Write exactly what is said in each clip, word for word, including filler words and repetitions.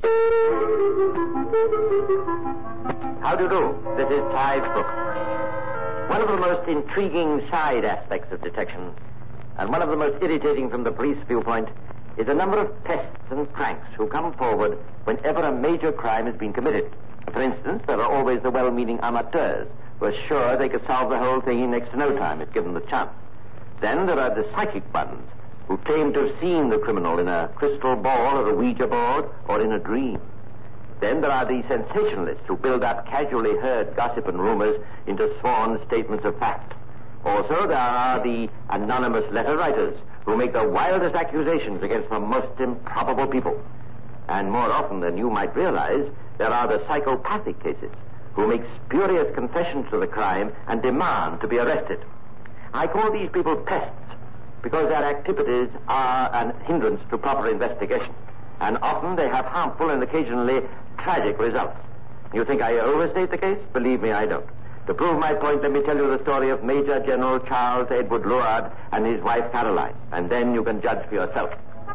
How do you do? This is Clive Brooks. One of the most intriguing side aspects of detection, and one of the most irritating from the police viewpoint, is a number of pests and cranks who come forward whenever a major crime has been committed. For instance, there are always the well-meaning amateurs who are sure they could solve the whole thing in next to no time if given the chance. Then there are the psychic ones who claim to have seen the criminal in a crystal ball or a Ouija board or in a dream. Then there are the sensationalists who build up casually heard gossip and rumors into sworn statements of fact. Also, there are the anonymous letter writers who make the wildest accusations against the most improbable people. And more often than you might realize, there are the psychopathic cases who make spurious confessions to the crime and demand to be arrested. I call these people pests because their activities are an hindrance to proper investigation, and often they have harmful and occasionally tragic results. You think I overstate the case? Believe me, I don't. To prove my point, let me tell you the story of Major General Charles Edward Luard and his wife Caroline, and then you can judge for yourself.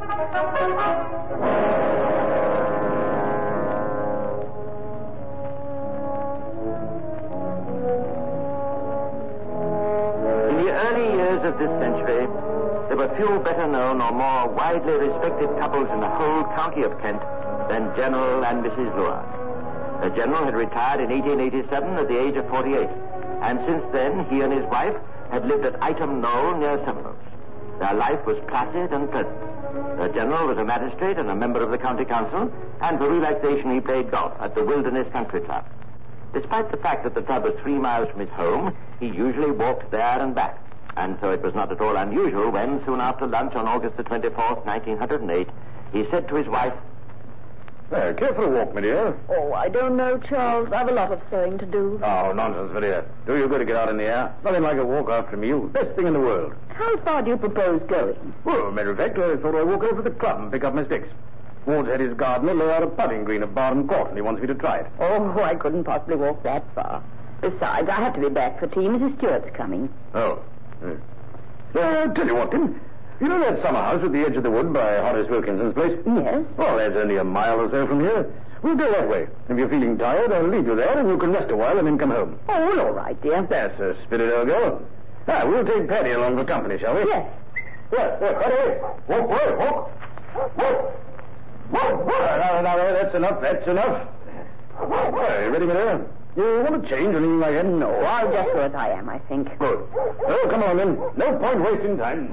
In the early years of this century, there were few better known or more widely respected couples in the whole county of Kent than General and Missus Luard. The General had retired in eighteen eighty-seven at the age of forty-eight, and since then he and his wife had lived at Ightham Knoll near Sevenoaks. Their life was placid and pleasant. The General was a magistrate and a member of the county council, and for relaxation he played golf at the Wilderness Country Club. Despite the fact that the club was three miles from his home, he usually walked there and back. And so it was not at all unusual when, soon after lunch on August the twenty-fourth, nineteen oh eight, he said to his wife, "There, care for a walk, my dear." Oh, I don't know, Charles. I've a lot of sewing to do. Oh, nonsense, my dear. Do you good to get out in the air? Nothing like a walk after a meal. Best thing in the world. How far do you propose going? Well, matter of fact, I thought I'd walk over to the club and pick up my sticks. Ward's had his gardener lay out a putting green at Barton Court, and he wants me to try it. Oh, I couldn't possibly walk that far. Besides, I have to be back for tea. Missus Stewart's coming. Oh. Hmm. Uh, tell you what, Tim. You know that summer house at the edge of the wood by Horace Wilkinson's place? Yes. Well, that's only a mile or so from here. We'll go that way. If you're feeling tired, I'll leave you there and you can rest a while and then come home. Oh, well, all right, dear. That's a spirit, old girl. Ah, we'll take Paddy along for company, shall we? Yes. Yes, yes, Paddy. Walk, boy, walk. Walk. Walk. Now, now, now, that's enough, that's enough. Well, you ready, my dear? You want to change anything like that? No, I'll just go as I am, I think. Good. Oh, come on, then. No point wasting time.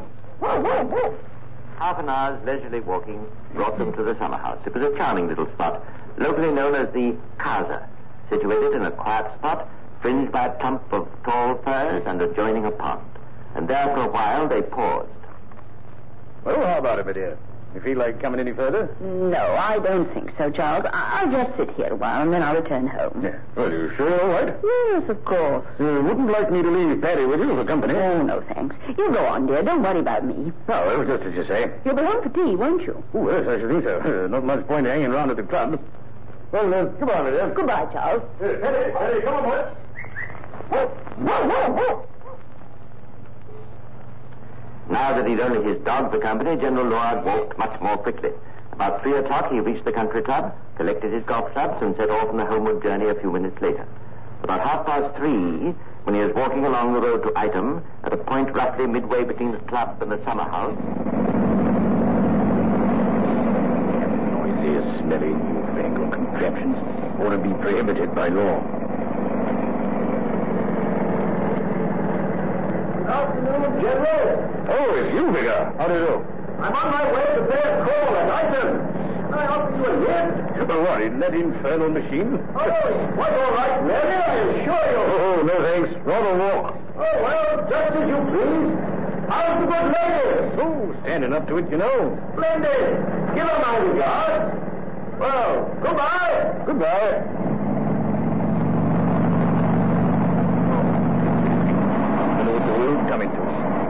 Half an hour's leisurely walking brought them to the summer house. It was a charming little spot, locally known as the Casa, situated in a quiet spot, fringed by a clump of tall firs and adjoining a pond. And there for a while they paused. Well, how about it, my dear? You feel like coming any further? No, I don't think so, Charles. I- I'll just sit here a while and then I'll return home. Yeah. Well, you sure all right? Yes, of course. You wouldn't like me to leave Paddy with you for company? Oh, no, thanks. You go on, dear. Don't worry about me. Oh, well, just as you say. You'll be home for tea, won't you? Oh, yes, I should think so. Uh, not much point hanging around at the club. Well, uh, come on, my dear. Goodbye, Charles. Uh, Paddy, Paddy, come on, boy. Whoa, whoa, whoa, whoa. Now that he'd only his dog for company, General Luard walked much more quickly. About three o'clock, he reached the country club, collected his golf clubs, and set off on the homeward journey a few minutes later. About half past three, when he was walking along the road to Ightham, at a point roughly midway between the club and the summer house... Noisiest, smelly, newfangled contraptions ought to be prohibited by law. Good afternoon, General. Oh, it's you, Bigger. How do you do? I'm on my way to pay a call at Ightham. I offer you a lift. You're worried, that infernal machine? Oh, it's quite all right, Mary, I assure you. Oh, no thanks. Rather walk. Oh, well, just as you please. How's the good lady? Oh, standing up to it, you know. Splendid. Give her my regards. Well, goodbye. Goodbye. Coming to.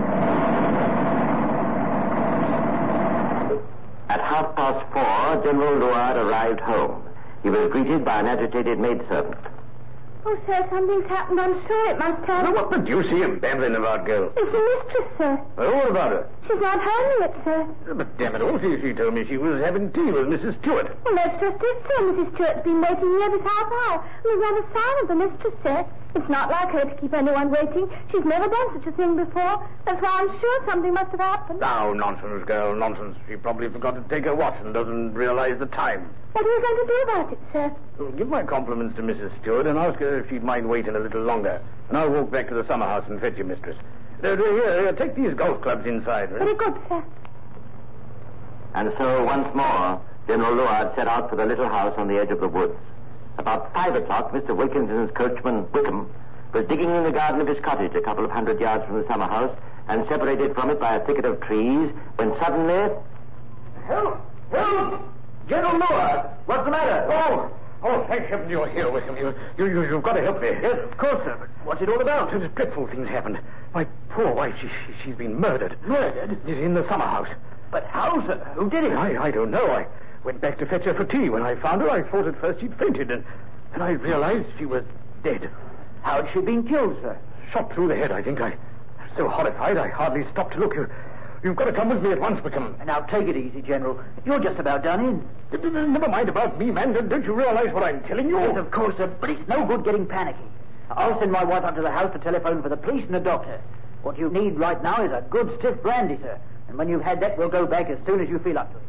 At half past four, General Luard arrived home. He was greeted by an agitated maidservant. Oh, sir, something's happened. I'm sure it must have. Now, what the deuce are you babbling about, girl? It's the mistress, sir. Well, what about her? She's not home yet, sir. But damn it all, she, she told me she was having tea with Missus Stewart. Well, that's just it, sir. Missus Stewart's been waiting here this half hour. There's not a sign of the mistress, sir. It's not like her to keep anyone waiting. She's never done such a thing before. That's why I'm sure something must have happened. Now, nonsense, girl, nonsense. She probably forgot to take her watch and doesn't realize the time. What are you going to do about it, sir? Well, give my compliments to Missus Stewart and ask her if she'd mind waiting a little longer. And I'll walk back to the summer house and fetch your mistress. Uh, here, here, take these golf clubs inside. Right? Very good, sir. And so, once more, General Luard set out for the little house on the edge of the woods. About five o'clock, Mister Wilkinson's coachman, Wickham, was digging in the garden of his cottage a couple of hundred yards from the summer house and separated from it by a thicket of trees when suddenly... Help! Help! General Luard! What's the matter? Oh, oh, thank heaven you're here, Wickham. You, you, you, you've got to help me. Yes, of course, sir. But what's it all about? There's dreadful things happened. My poor wife, she, she, she's been murdered. Murdered? In the summer house. But how, sir? Who did it? I, I don't know. I went back to fetch her for tea. When I found her, I thought at first she'd fainted, and then I realized she was dead. How'd she been killed, sir? Shot through the head, I think. I, I'm so horrified, I hardly stopped to look. You, you've got to come with me at once, Wickham. Now, take it easy, General. You're just about done in. Never mind about me, man. Don't you realize what I'm telling you? Yes, of course, sir, but it's no good getting panicky. I'll send my wife up to the house to telephone for the police and a doctor. What you need right now is a good stiff brandy, sir. And when you've had that, we'll go back as soon as you feel up to it.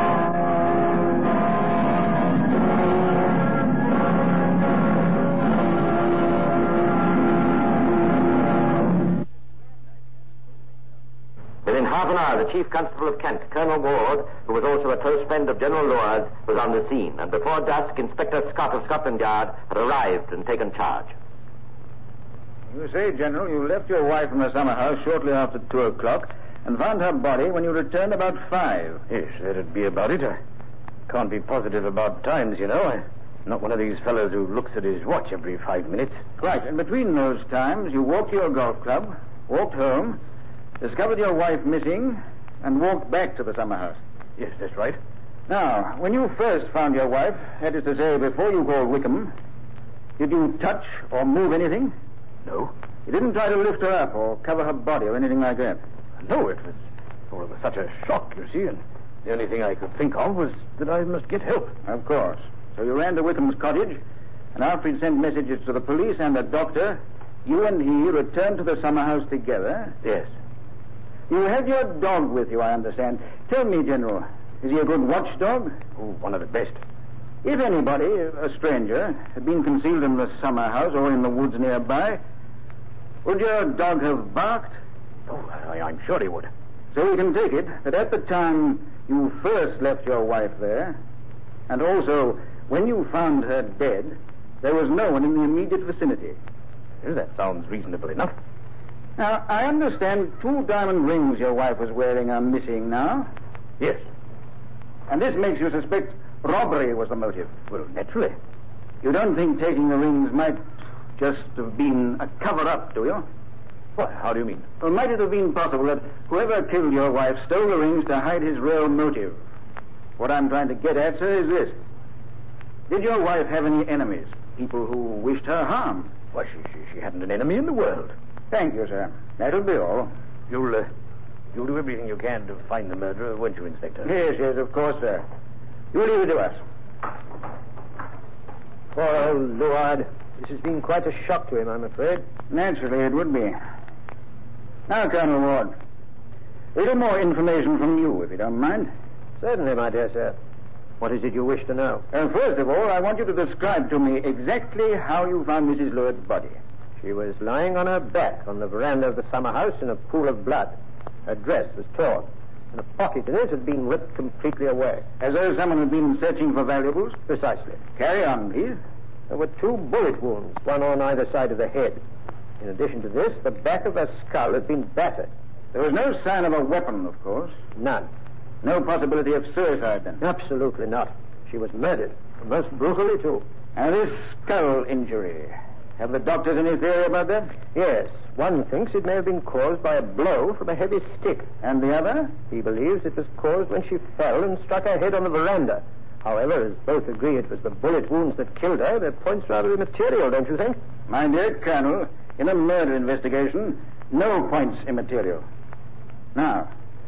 Within half an hour, the Chief Constable of Kent, Colonel Ward, who was also a close friend of General Luard's, was on the scene. And before dusk, Inspector Scott of Scotland Yard had arrived and taken charge. You say, General, you left your wife in the summer house shortly after two o'clock and found her body when you returned about five. Yes, that'd be about it. I can't be positive about times, you know. I'm not one of these fellows who looks at his watch every five minutes. Right, and between those times, you walked to your golf club, walked home, discovered your wife missing, and walked back to the summer house. Yes, that's right. Now, when you first found your wife, that is to say, before you called Wickham, did you touch or move anything? No. You didn't try to lift her up or cover her body or anything like that? No, it was, well, it was such a shock, you see, and the only thing I could think of was that I must get help. Of course. So you ran to Wickham's cottage, and after he'd sent messages to the police and the doctor, you and he returned to the summer house together? Yes. You had your dog with you, I understand. Tell me, General, is he a good watchdog? Oh, one of the best. If anybody, a stranger, had been concealed in the summer house or in the woods nearby, would your dog have barked? Oh, I, I'm sure he would. So we can take it that at the time you first left your wife there, and also when you found her dead, there was no one in the immediate vicinity. Well, that sounds reasonable enough. Now, I understand two diamond rings your wife was wearing are missing now. Yes. And this makes you suspect robbery was the motive. Well, naturally. You don't think taking the rings might just have been a cover-up, do you? What? How do you mean? Well, might it have been possible that whoever killed your wife stole the rings to hide his real motive? What I'm trying to get at, sir, is this. Did your wife have any enemies? People who wished her harm? Why, she, she, she hadn't an enemy in the world. Thank you, sir. That'll be all. You'll, uh, you'll do everything you can to find the murderer, won't you, Inspector? Yes, yes, of course, sir. You leave it to us. Poor old Luard. This has been quite a shock to him, I'm afraid. Naturally, it would be. Now, Colonel Ward, a little more information from you, if you don't mind. Certainly, my dear sir. What is it you wish to know? Uh, first of all, I want you to describe to me exactly how you found Missus Luard's body. She was lying on her back on the veranda of the summer house in a pool of blood. Her dress was torn, and a pocket in it had been ripped completely away. As though someone had been searching for valuables? Precisely. Carry on, please. There were two bullet wounds, one on either side of the head. In addition to this, the back of her skull had been battered. There was no sign of a weapon, of course. None. No possibility of suicide, then? Absolutely not. She was murdered, most brutally, too. And this skull injury, have the doctors any theory about that? Yes. One thinks it may have been caused by a blow from a heavy stick. And the other? He believes it was caused when she fell and struck her head on the veranda. However, as both agree it was the bullet wounds that killed her, their point's rather immaterial, don't you think? My dear Colonel, in a murder investigation, no point's immaterial. Now,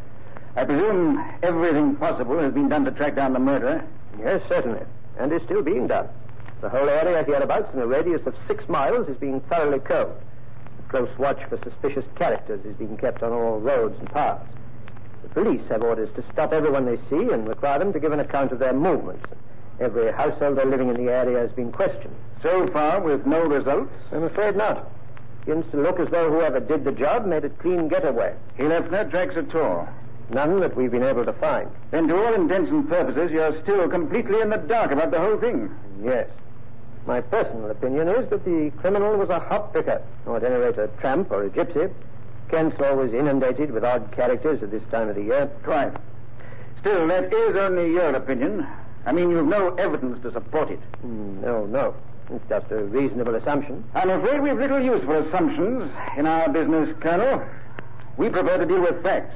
I presume everything possible has been done to track down the murderer? Yes, certainly. And is still being done. The whole area hereabouts in a radius of six miles is being thoroughly combed. A close watch for suspicious characters is being kept on all roads and paths. The police have orders to stop everyone they see and require them to give an account of their movements. Every householder living in the area has been questioned. So far, with no results? I'm afraid not. It begins to look as though whoever did the job made a clean getaway. He left no tracks at all? None that we've been able to find. Then to all intents and purposes, you're still completely in the dark about the whole thing? Yes. My personal opinion is that the criminal was a hop picker, or at any rate a tramp or a gypsy. Kent's always inundated with odd characters at this time of the year. Quite. Still, that is only your opinion. I mean, you've no evidence to support it. Mm, no, no. It's just a reasonable assumption. I'm afraid we've little use for assumptions in our business, Colonel. We prefer to deal with facts.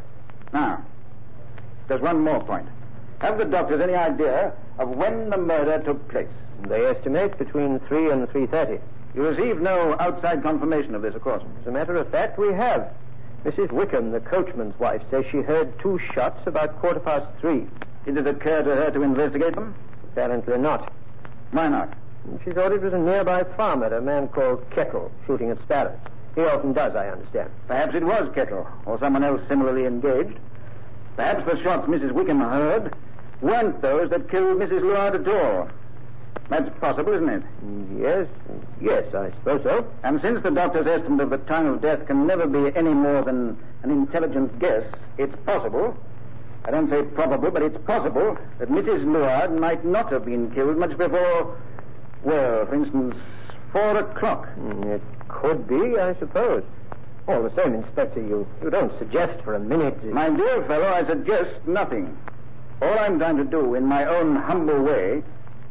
Now, there's one more point. Have the doctors any idea of when the murder took place? They estimate between three and three thirty. You received no outside confirmation of this, of course. As a matter of fact, we have. Missus Wickham, the coachman's wife, says she heard two shots about quarter past three. Did it occur to her to investigate them? Apparently not. Why not? She thought it was a nearby farmer, a man called Kettle, shooting at sparrows. He often does, I understand. Perhaps it was Kettle, or someone else similarly engaged. Perhaps the shots Missus Wickham heard weren't those that killed Missus Luard at all. That's possible, isn't it? Yes, yes, I suppose so. And since the doctor's estimate of the time of death can never be any more than an intelligent guess, it's possible, I don't say probable, but it's possible that Missus Luard might not have been killed much before, well, for instance, four o'clock. It could be, I suppose. All the same, Inspector, you, you don't suggest for a minute... My dear fellow, I suggest nothing. All I'm trying to do, in my own humble way,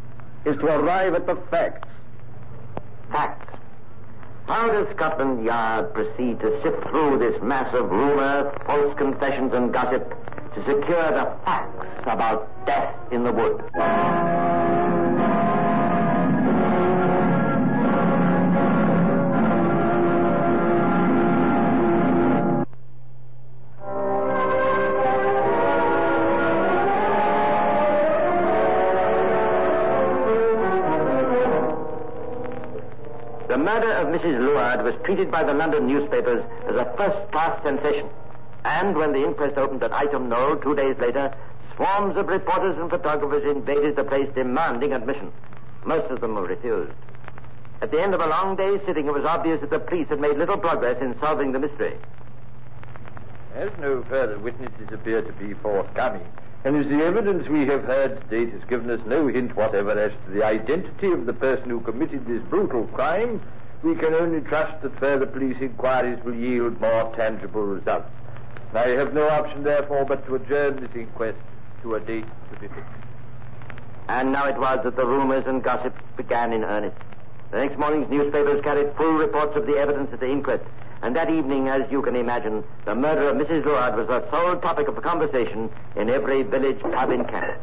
is to arrive at the facts. Facts. How does Scotland Yard proceed to sift through this mass of rumor, false confessions, and gossip to secure the facts about death in the wood? The murder of Missus Luard was treated by the London newspapers as a first-class sensation. And when the inquest opened at Ightham Knoll two days later, swarms of reporters and photographers invaded the place demanding admission. Most of them were refused. At the end of a long day's sitting, it was obvious that the police had made little progress in solving the mystery. As no further witnesses appear to be forthcoming, and as the evidence we have heard to date has given us no hint whatever as to the identity of the person who committed this brutal crime, we can only trust that further police inquiries will yield more tangible results. I have no option, therefore, but to adjourn this inquest to a date to be fixed. And now it was that the rumors and gossip began in earnest. The next morning's newspapers carried full reports of the evidence at the inquest. And that evening, as you can imagine, the murder of Missus Luard was the sole topic of conversation in every village pub in Kent.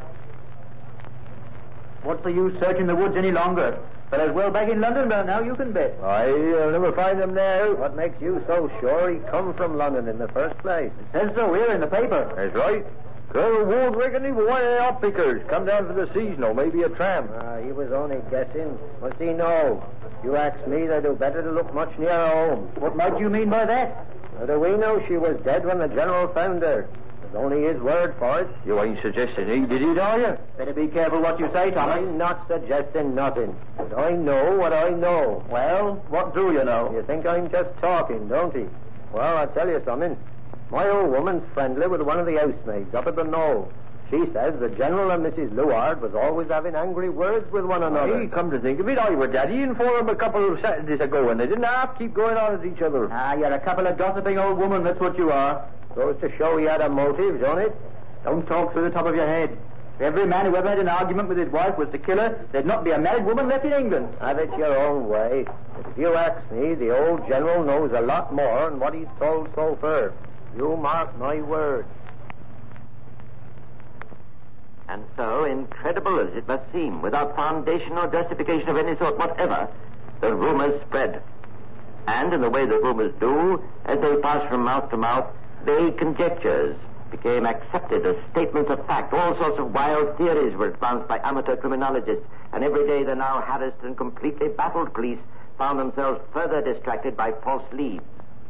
What's the use searching the woods any longer? Fellas well back in London by now, you can bet. I'll never find them now. What makes you so sure he come from London in the first place? It says so here in the paper. That's right. Colonel Ward reckoned he was one of the hop pickers. Come down for the season, or maybe a tramp. Ah, he was only guessing. What's he know? If you ask me, they do better to look much nearer home. What might you mean by that? How do we know she was dead when the General found her? There's only his word for it. You ain't suggesting he did it, are you? Better be careful what you say, Thomas. I'm not suggesting nothing. But I know what I know. Well, what do you know? You think I'm just talking, don't you? Well, I'll tell you something. My old woman's friendly with one of the housemaids up at the Knoll. She says the General and Missus Luard was always having angry words with one another. Hey, come to think of it, I were daddying for them a couple of Saturdays ago, and they didn't half keep going on at each other. Ah, you're a couple of gossiping old women, that's what you are. Goes to show he had a motive, don't it? Don't talk through the top of your head. If every man who ever had an argument with his wife was to kill her, there'd not be a married woman left in England. Have it your own way. If you ask me, the old General knows a lot more than what he's told so far. You mark my words. And so, incredible as it must seem, without foundation or justification of any sort whatever, the rumors spread. And in the way the rumors do, as they pass from mouth to mouth, vague conjectures became accepted as statements of fact. All sorts of wild theories were advanced by amateur criminologists, and every day the now harassed and completely baffled police found themselves further distracted by false leads.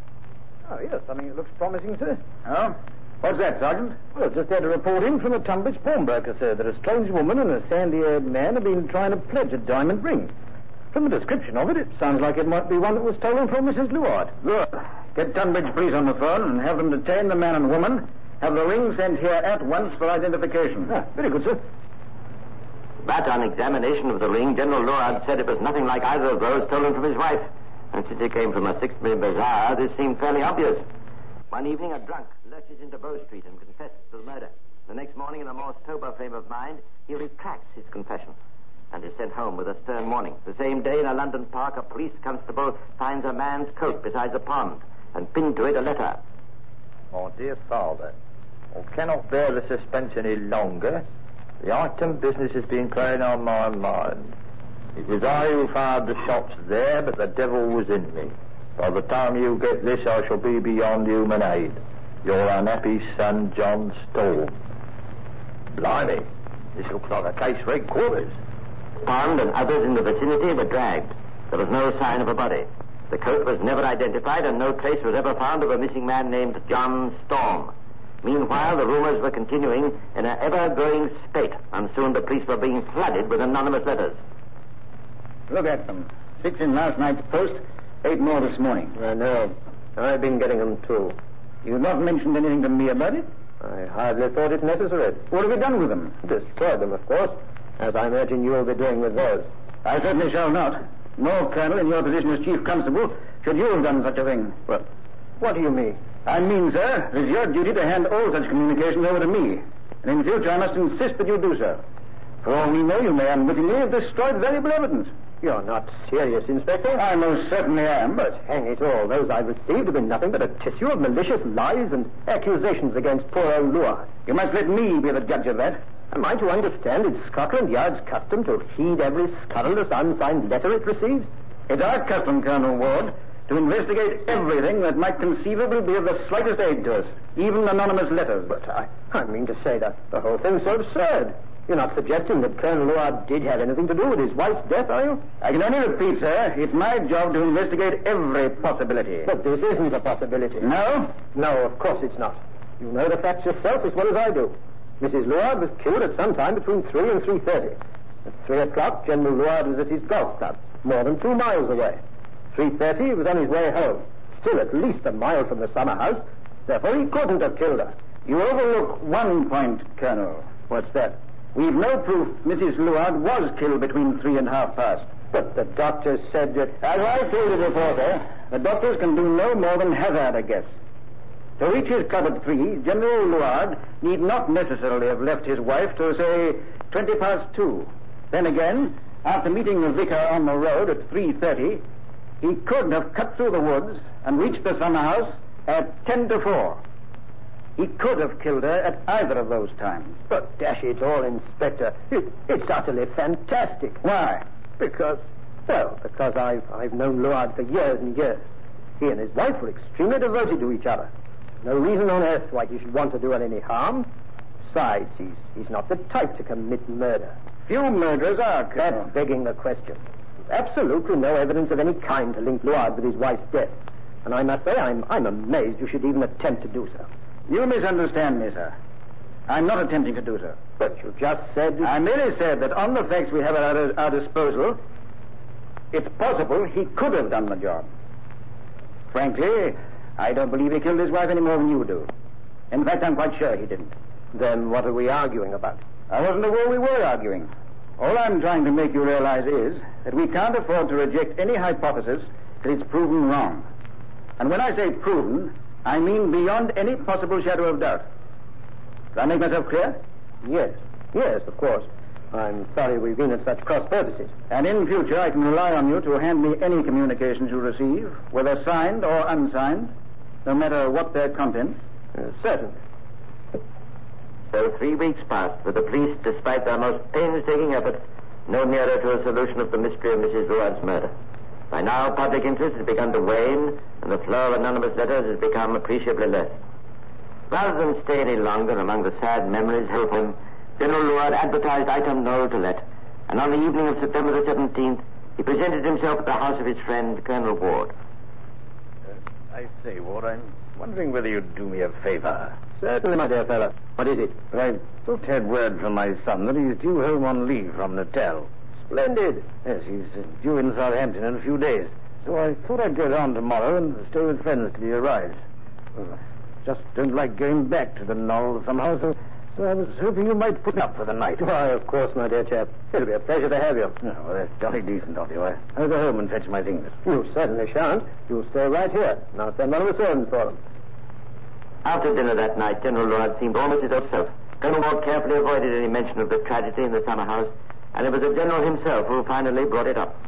Oh, yes, I mean, it looks promising, sir. Oh? What's that, Sergeant? Well, just had a report in from a Tunbridge pawnbroker, sir, that a strange woman and a sandy-haired man have been trying to pledge a diamond ring. From the description of it, it sounds like it might be one that was stolen from Missus Luard. Good. Get Tunbridge police on the phone and have them detain the man and woman. Have the ring sent here at once for identification. Ah, very good, sir. But on examination of the ring, General Luard said it was nothing like either of those stolen from his wife. And since it came from a sixpenny bazaar, this seemed fairly obvious. One evening, a drunk lurches into Bow Street and confesses to the murder. The next morning, in a more sober frame of mind, he retracts his confession and is sent home with a stern warning. The same day, in a London park, a police constable finds a man's coat beside a pond and pinned to it a letter. My dear father, I cannot bear the suspense any longer. The item business has been playing on my mind. It was I who fired the shots there, but the devil was in me. By the time you get this, I shall be beyond human aid. Your unhappy son, John Storm. Blimey, this looks like a case for headquarters. Pond and others in the vicinity were dragged. There was no sign of a body. The coat was never identified, and no trace was ever found of a missing man named John Storm. Meanwhile, the rumors were continuing in an ever-growing spate, and soon the police were being flooded with anonymous letters. Look at them. Six in last night's post, eight more this morning. I know. I've been getting them, too. You've not mentioned anything to me about it? I hardly thought it necessary. What have you done with them? Destroyed them, of course, as I imagine you'll be doing with those. I certainly shall not. Nor, Colonel, in your position as Chief Constable, should you have done such a thing. Well, what do you mean? I mean, sir, it is your duty to hand all such communications over to me. And in future, I must insist that you do so. For all we know, you may unwittingly have destroyed valuable evidence. You're not serious, Inspector? I most certainly am. But hang it all, those I've received have been nothing but a tissue of malicious lies and accusations against poor old Luard. You must let me be the judge of that. Am I to understand it's Scotland Yard's custom to heed every scurrilous unsigned letter it receives? It's our custom, Colonel Ward, to investigate everything that might conceivably be of the slightest aid to us, even anonymous letters. But I, I mean to say that the whole thing's so absurd. You're not suggesting that Colonel Luard did have anything to do with his wife's death, are you? I can only repeat, sir, it's my job to investigate every possibility. But this isn't a possibility. No? No, of course it's not. You know the facts yourself as well as I do. Missus Luard was killed at some time between three and three thirty. At three o'clock, General Luard was at his golf club, more than two miles away. three thirty, he was on his way home, still at least a mile from the summer house. Therefore, he couldn't have killed her. You overlook one point, Colonel. What's that? We've no proof Missus Luard was killed between three and half past. But the doctors said that... As I told the reporter, the doctors can do no more than hazard a guess. To reach his club at three, General Luard need not necessarily have left his wife till, say, twenty past two. Then again, after meeting the vicar on the road at three thirty, he could have cut through the woods and reached the summer house at ten to four. He could have killed her at either of those times. But dash it all, Inspector, it, it's utterly fantastic. Why? Because, well, because I've, I've known Luard for years and years. He and his wife were extremely devoted to each other. No reason on earth why he should want to do her any harm. Besides, he's, he's not the type to commit murder. Few murderers are, Colonel. That's begging the question. There's absolutely no evidence of any kind to link Luard with his wife's death. And I must say, I'm, I'm amazed you should even attempt to do so. You misunderstand me, sir. I'm not attempting to do so. But you just said... I merely said that on the facts we have at our, our disposal, it's possible he could have done the job. Frankly, I don't believe he killed his wife any more than you do. In fact, I'm quite sure he didn't. Then what are we arguing about? I wasn't aware we were arguing. All I'm trying to make you realize is that we can't afford to reject any hypothesis till it's proven wrong. And when I say proven, I mean beyond any possible shadow of doubt. Did I make myself clear? Yes. Yes, of course. I'm sorry we've been at such cross purposes. And in future, I can rely on you to hand me any communications you receive, whether signed or unsigned, no matter what their content. Uh, certainly. So three weeks passed, with the police, despite their most painstaking efforts, no nearer to a solution of the mystery of Missus Luard's murder. By now, public interest has begun to wane, and the flow of anonymous letters has become appreciably less. Rather than stay any longer among the sad memories held for him, General Luard advertised item no to let, and on the evening of September the seventeenth, he presented himself at the house of his friend, Colonel Ward. Uh, I say, Ward, I'm wondering whether you'd do me a favor. Certainly, my dear fellow. What is it? I've just had word from my son that he's due home on leave from Natal. Splendid. Yes, he's uh, due in Southampton in a few days. So I thought I'd go down tomorrow and stay with friends till he arrives. Well, I just don't like going back to the Knoll somehow, so, so I was hoping you might put me up for the night. Why, of course, my dear chap. It'll be a pleasure to have you. Oh, well, that's jolly decent of you. I- I'll go home and fetch my things. You certainly shan't. You'll stay right here. And I'll send one of the servants for them. After dinner that night, General Luard seemed almost his own self. Colonel Ward carefully avoided any mention of the tragedy in the summer house, and it was the General himself who finally brought it up.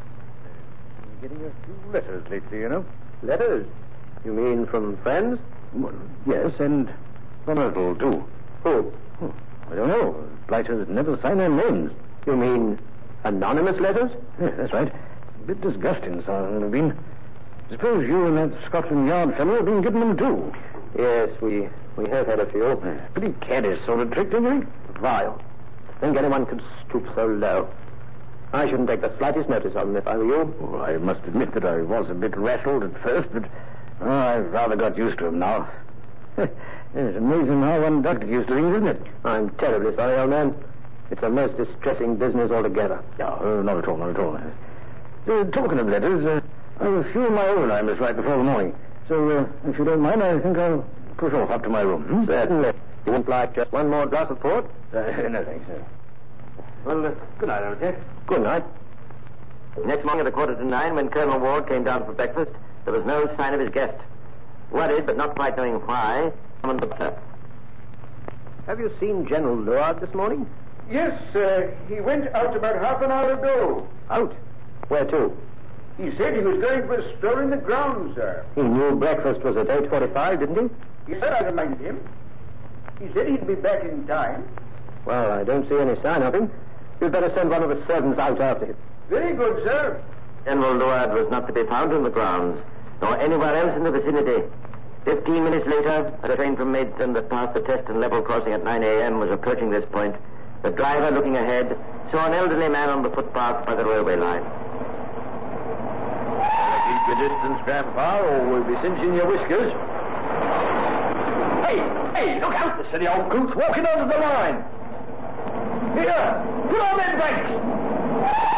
I'm getting a few letters lately, you know. Letters? You mean from friends? Well, yes, and from Ethel, too. Who? Oh, I don't know. Blighters never sign their names. You mean anonymous letters? Yes, that's right. A bit disgusting, some of them have been. Suppose you and that Scotland Yard fellow have been getting them, too. Yes, we we have had a few. Uh, pretty careless sort of trick, don't you think? Vile. To think anyone could stoop so low. I shouldn't take the slightest notice of them if I were you. Well, I must admit that I was a bit rattled at first, but oh, I've rather got used to them now. It's amazing how one does get used to things, isn't it? I'm terribly sorry, old man. It's a most distressing business altogether. No, uh, not at all, not at all. Uh, talking of letters, uh, I have a few of my own I must write before the morning. So, uh, if you don't mind, I think I'll push off up to my room. Hmm? Certainly. You wouldn't like just one more glass of port? Uh, no, thanks. Uh, well, uh, good night, old chap. Good night. Next morning at a quarter to nine, when Colonel Ward came down for breakfast, there was no sign of his guest. Worried, but not quite knowing why, summoned the butler. Have you seen General Luard this morning? Yes, uh, he went out about half an hour ago. Out? Where to? He said he was going for a stroll in the grounds, sir. He knew breakfast was at eight forty-five, didn't he? Yes, sir, I reminded him. He said he'd be back in time. Well, I don't see any sign of him. You'd better send one of the servants out after him. Very good, sir. General Luard was not to be found in the grounds, nor anywhere else in the vicinity. Fifteen minutes later, a train from Maidstone that passed the test and level crossing at nine a.m. was approaching this point. The driver, looking ahead, saw an elderly man on the footpath by the railway line. Keep your distance, Grandpa, or we'll be singeing your whiskers. Hey, hey, look out! The silly old goose walking onto the line. Here, put on them brakes.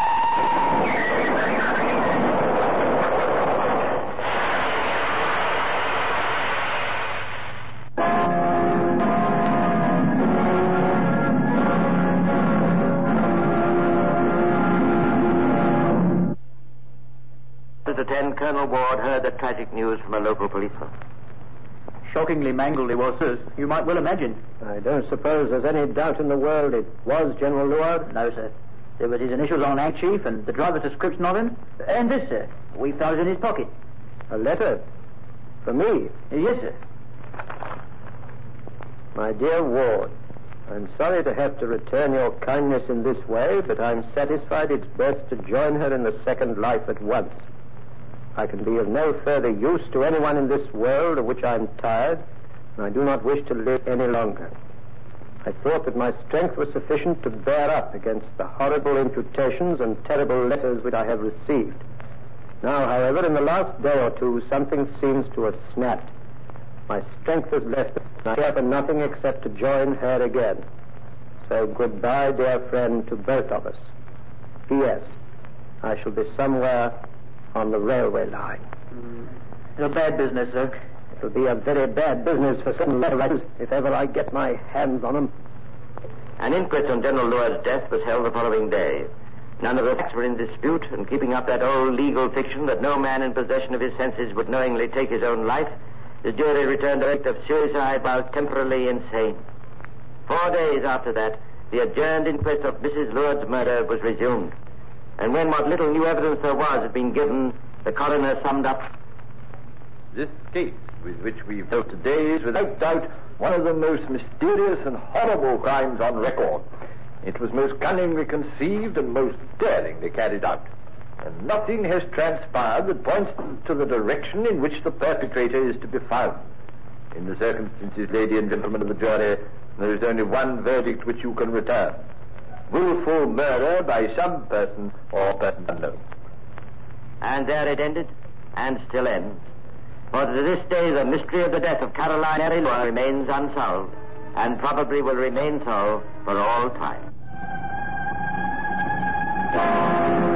At ten, Colonel Ward heard the tragic news from a local policeman. Shockingly mangled he was, sir. You might well imagine. I don't suppose there's any doubt in the world it was General Luard? No, sir. There was his initials on an handkerchief and the driver's description of him. And this, sir. We found it in his pocket. A letter? For me? Yes, sir. My dear Ward, I'm sorry to have to return your kindness in this way, but I'm satisfied it's best to join her in the second life at once. I can be of no further use to anyone in this world of which I'm tired, and I do not wish to live any longer. I thought that my strength was sufficient to bear up against the horrible imputations and terrible letters which I have received. Now, however, in the last day or two, something seems to have snapped. My strength has left me, and I care for nothing except to join her again. So goodbye, dear friend, to both of us. P S. I shall be somewhere on the railway line. Mm. It's a bad business, sir. It'll be a very bad business for certain letter writers if ever I get my hands on them. An inquest on General Luard's death was held the following day. None of the facts were in dispute, and keeping up that old legal fiction that no man in possession of his senses would knowingly take his own life, the jury returned a verdict of suicide while temporarily insane. Four days after that, the adjourned inquest of Missus Luard's murder was resumed. And when what little new evidence there was had been given, the coroner summed up. This case with which we've dealt today is without doubt one of the most mysterious and horrible crimes on record. It was most cunningly conceived and most daringly carried out. And nothing has transpired that points to the direction in which the perpetrator is to be found. In the circumstances, lady and gentlemen of the jury, there is only one verdict which you can return. Willful murder by some person or person unknown. And there it ended, and still ends. For to this day, the mystery of the death of Caroline Mary Lohr remains unsolved, and probably will remain so for all time.